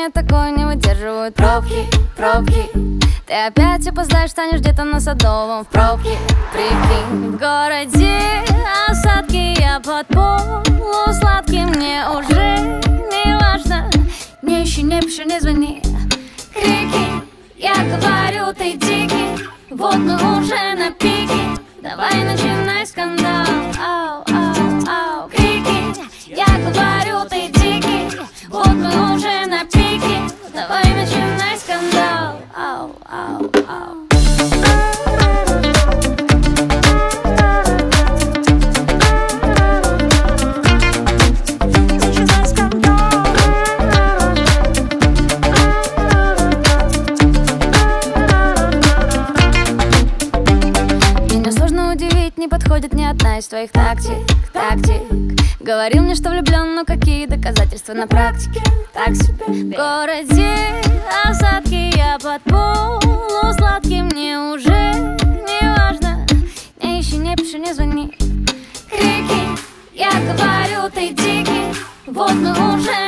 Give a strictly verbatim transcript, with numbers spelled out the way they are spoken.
Давление такое не выдерживают пробки, пробки. Ты опять опоздаешь, станешь где-то на Садовом в пробке, прикинь. В городе осадки, я под полусладким. Мне уже не важно, мне еще не пиши, не звони. Крики, я говорю, ты дикий. Вот мы уже на пике, давай начинай скандал. Ау, ау, ау. Крики, я говорю, ты дикий. Вот мы уже на пике, давай начинай скандал. Ау, ау, ау. Не подходит ни одна из твоих тактик, тактик. Говорил мне, что влюблен, но какие доказательства на практике? Так себе. В городе осадки, я под полусладким. Мне уже не важно, мне еще не пиши, не звони. Крики, я говорю, ты дикий. Вот мы уже